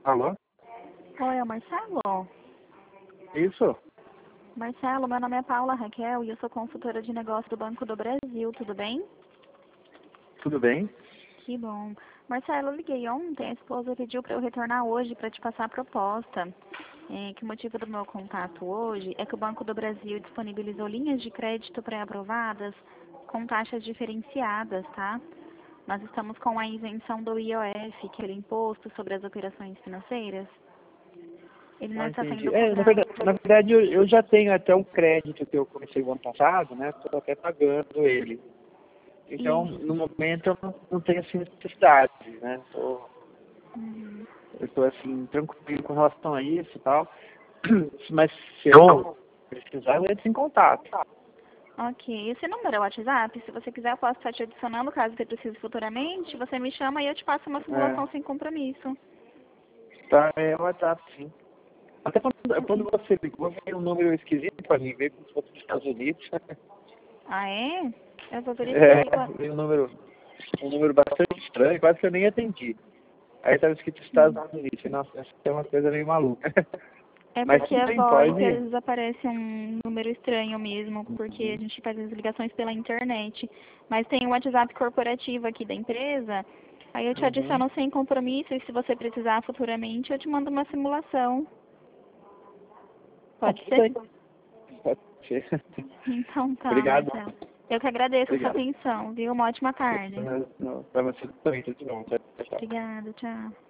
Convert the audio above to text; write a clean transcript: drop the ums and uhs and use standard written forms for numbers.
Alô? Oi, é o Marcelo? Isso? Marcelo, meu nome é Paula Raquel e eu sou consultora de negócio do Banco do Brasil, tudo bem? Tudo bem? Que bom. Marcelo, eu liguei ontem, a esposa pediu para eu retornar hoje para te passar a proposta. Que o motivo do meu contato hoje é que o Banco do Brasil disponibilizou linhas de crédito pré-aprovadas com taxas diferenciadas, tá? Nós estamos com a isenção do IOF, que é o Imposto sobre as Operações Financeiras. Ele não está Entendi. sendo cobrado. Na verdade eu já tenho até um crédito que eu comecei o ano passado, né? Estou até pagando ele. Então, no momento eu não tenho essa necessidade, né? Eu estou assim, tranquilo com relação a isso e tal. Mas se eu precisar, eu entro em contato. Ok. Esse número é o WhatsApp? Se você quiser, eu posso estar te adicionando caso você precise futuramente. Você me chama e eu te passo uma simulação sem compromisso. Tá, é o WhatsApp, sim. Até quando você ligou, veio um número esquisito para mim, veio como se fosse dos Estados Unidos. Ah, é? Eu vou verificar aí. Veio um número bastante estranho, quase que eu nem atendi. Aí estava escrito Estados Unidos. Nossa, essa é uma coisa meio maluca. É Mas porque tudo a bem, voz, às pode. vezes aparece um número estranho mesmo, porque a gente faz as ligações pela internet. Mas tem o WhatsApp corporativo aqui da empresa, aí eu te adiciono sem compromisso e se você precisar futuramente, eu te mando uma simulação. Pode Tudo ser? bem. Pode ser. Então tá, Obrigado. Marcelo. Eu que agradeço a sua Obrigado. atenção, viu? Uma ótima tarde. Para você também, tudo bom. Tchau, tchau. Obrigada, tchau.